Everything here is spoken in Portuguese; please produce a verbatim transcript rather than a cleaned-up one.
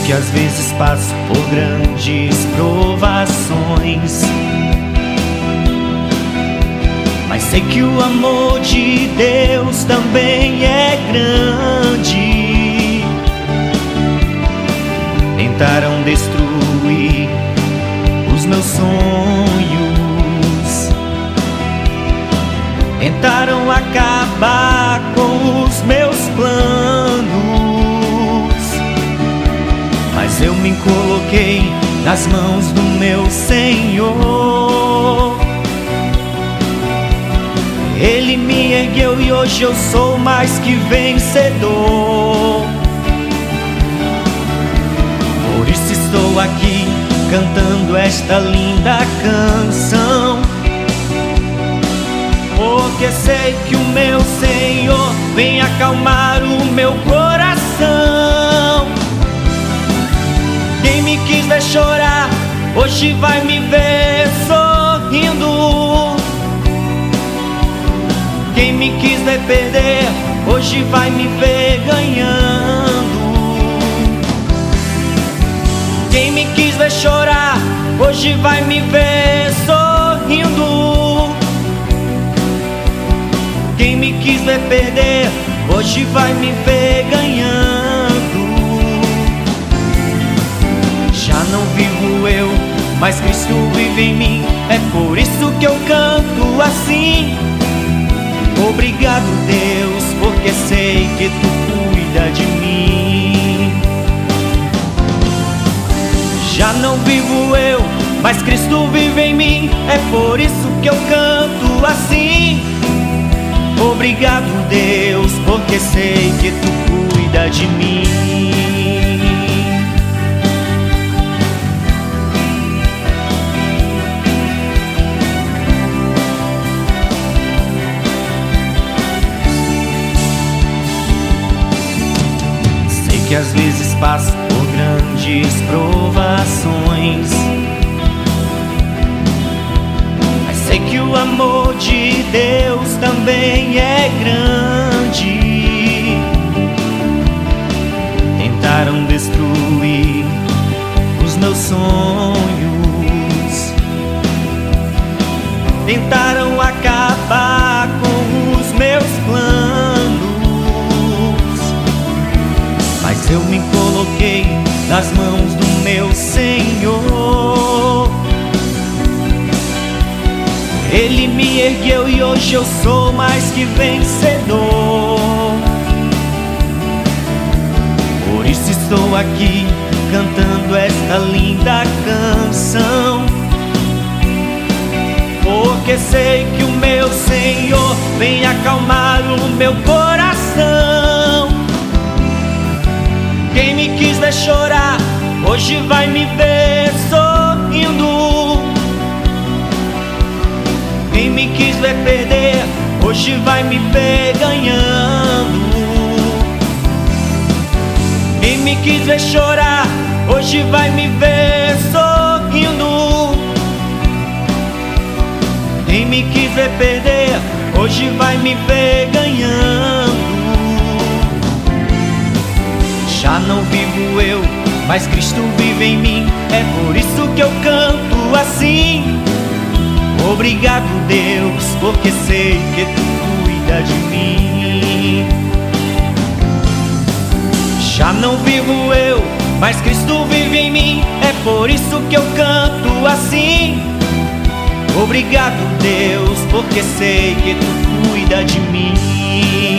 que às vezes passo por grandes provações, mas sei que o amor de Deus também é grande. Tentaram destruir os meus sonhos, tentaram acabar com os meus planos, mas eu me coloquei nas mãos do meu Senhor. Ele me ergueu e hoje eu sou mais que vencedor. Por isso estou aqui cantando esta linda canção, porque sei que o meu Senhor vem acalmar o meu coração. Quem me quis ver chorar, hoje vai me ver sorrindo. Quem me quis ver perder, hoje vai me ver ganhando. Quem me quis ver chorar, hoje vai me ver sorrindo. Quem me quis ver perder, hoje vai me ver ganhando. Já não vivo eu, mas Cristo vive em mim. É por isso que eu canto assim. Obrigado, Deus, porque sei que Tu cuida de mim. Já não vivo eu, mas Cristo vive em mim. É por isso que eu canto assim. Obrigado, Deus, porque sei que Tu cuida de mim. Sei que às vezes passo por grandes provações, mas sei que o amor de Deus também é grande. Tentaram destruir os meus sonhos, tentaram acabar com os meus planos, mas eu me coloquei nas mãos do meu Senhor. Ele me ergueu e hoje eu sou mais que vencedor. Por isso estou aqui cantando esta linda canção, porque sei que o meu Senhor vem acalmar o meu coração. Quem me quis ver chorar, hoje vai me ver sorrindo. Quem me quis ver perder, hoje vai me ver ganhando. Quem me quis ver chorar, hoje vai me ver sorrindo. Quem me quis ver perder, hoje vai me ver ganhando. Já não vivo eu, mas Cristo vive em mim. É por isso que eu canto assim. Obrigado, Deus, porque sei que Tu cuida de mim. Já não vivo eu, mas Cristo vive em mim. É por isso que eu canto assim. Obrigado, Deus, porque sei que Tu cuida de mim.